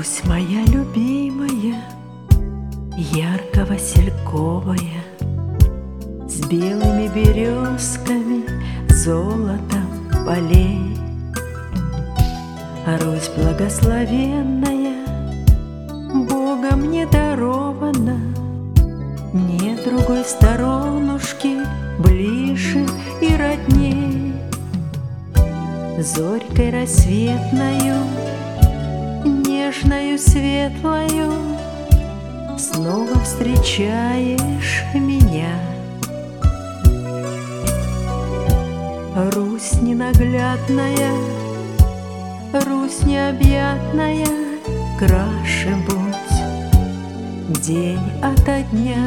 Русь моя любимая, ярко-васильковая, с белыми березками, золотом полей. Русь благословенная, Богом мне дарована, нет другой сторонушки ближе и родней. Зорькой рассветною, нежною, светлою снова встречаешь меня. Русь ненаглядная, Русь необъятная, краше будь день ото дня.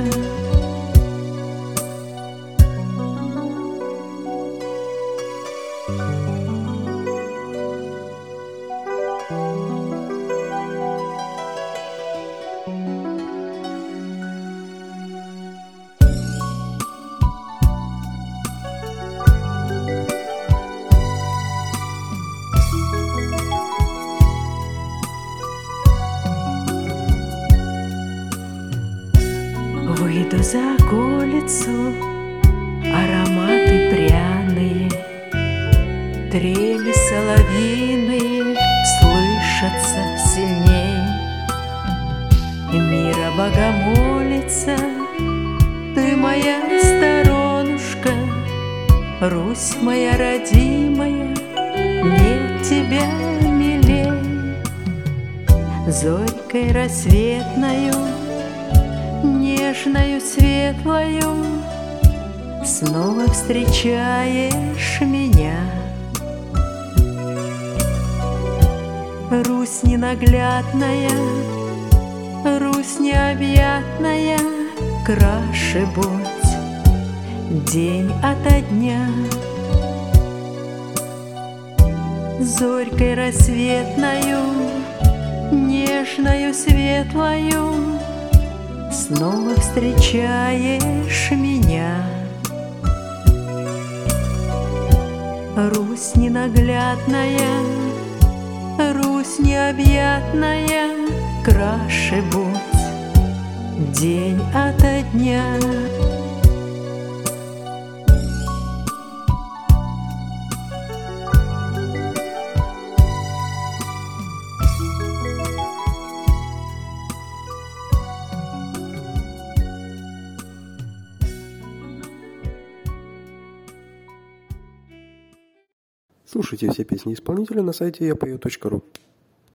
Выйду за околицу, ароматы пряные, трели соловьиные слышатся сильней. Мира богомолица, ты моя сторонушка, Русь моя родимая, нет тебя милей. Зорькой рассветною, нежною, светлою снова встречаешь меня. Русь ненаглядная, Русь необъятная, краше будь день ото дня. Зорькой рассветною, нежною, светлою снова встречаешь меня. Русь ненаглядная, Русь необъятная, краше будь день ото дня. Слушайте все песни исполнителя на сайте yapою.ru.